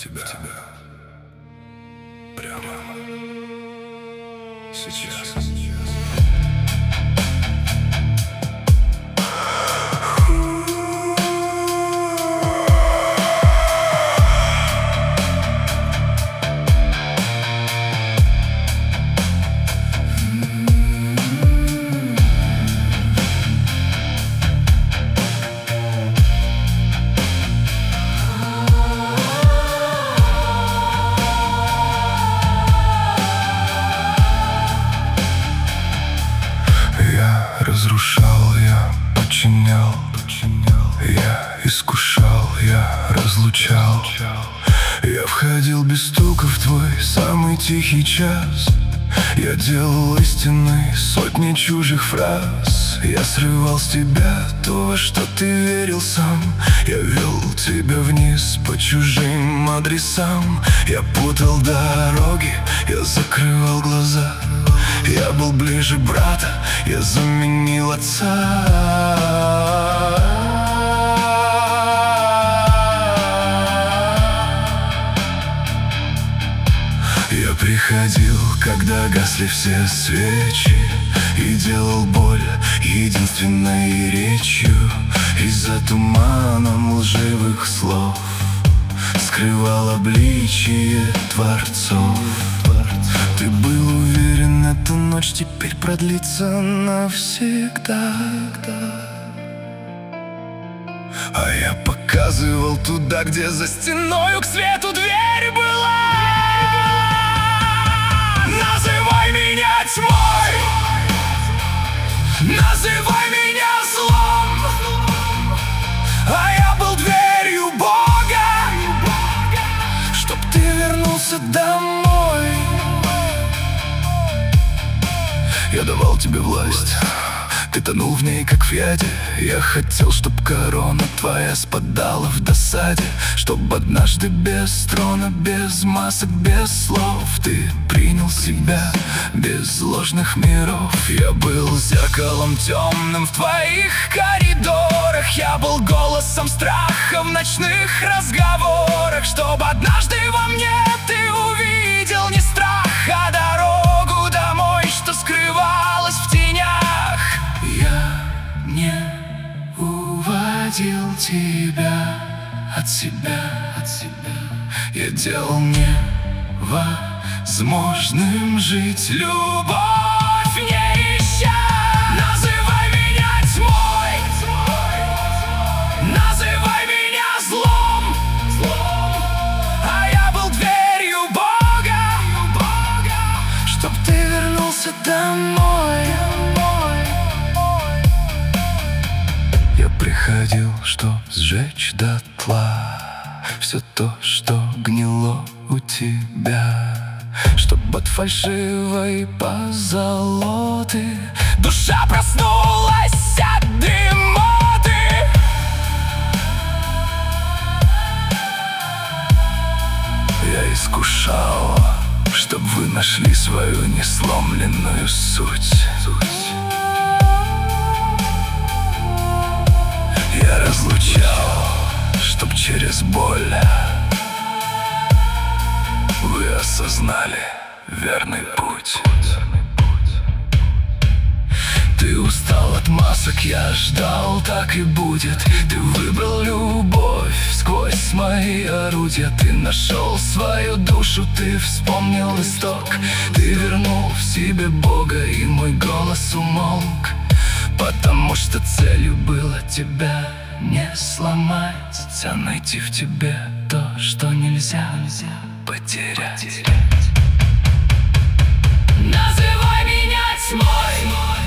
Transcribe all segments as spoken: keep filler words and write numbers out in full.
тебя, прямо сейчас. Разрушал, я подчинял, я искушал, я разлучал. Я входил без стука в твой самый тихий час. Я делал истинной сотни чужих фраз. Я срывал с тебя то, во что ты верил сам. Я вел тебя вниз по чужим адресам. Я путал дороги, я закрывал глаза. Я был ближе брата, я заменил отца. Я приходил, когда гасли все свечи, и делал боль единственной речью. И за туманом лживых слов скрывал обличие творцов. Ты был уверен, эта ночь теперь продлится навсегда. А я показывал туда, где за стеною к свету дверь была. Называй меня тьмой, называй меня злом, а я был дверью Бога, чтоб ты вернулся домой. Я давал тебе власть, ты тонул в ней, как в яде. Я хотел, чтоб корона твоя спадала в досаде, чтоб однажды без трона, без масок, без слов ты принял себя без ложных миров. Я был зеркалом темным в твоих коридорах. Я был голосом страха в ночных разговорах, чтоб однажды во мне ты увидел не страх, а дорогу домой, что скрывалась в тенях. Я не уводил тебя от себя, от себя. Я делал невозможным жить любовь, не ища. Называй меня тьмой, называй меня злом, а я был дверью Бога, чтоб ты вернулся домой. Я приходил, чтоб сжечь дотла все то, что гнило у тебя, чтоб от фальшивой позолоты душа проснулась от дремоты. Я искушал, чтоб вы нашли свою несломленную суть. Я разлучал, чтоб через боль вы осознали верный путь. Ты устал от масок, я ждал, так и будет. Ты выбрал любовь сквозь мои орудия. Ты нашел свою душу, ты вспомнил исток. Ты вернул в себе Бога, и мой голос умолк, потому что целью было тебя не сломать, а найти в тебе то, что нельзя, нельзя потерять. Называй меня тьмой,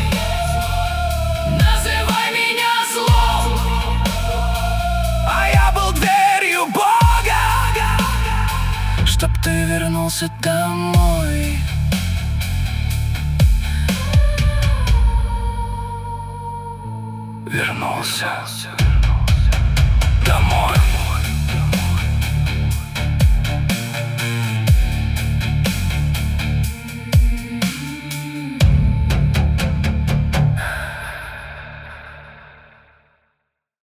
называй меня злом, а я был дверью Бога, чтоб ты вернулся домой. Вернулся домой.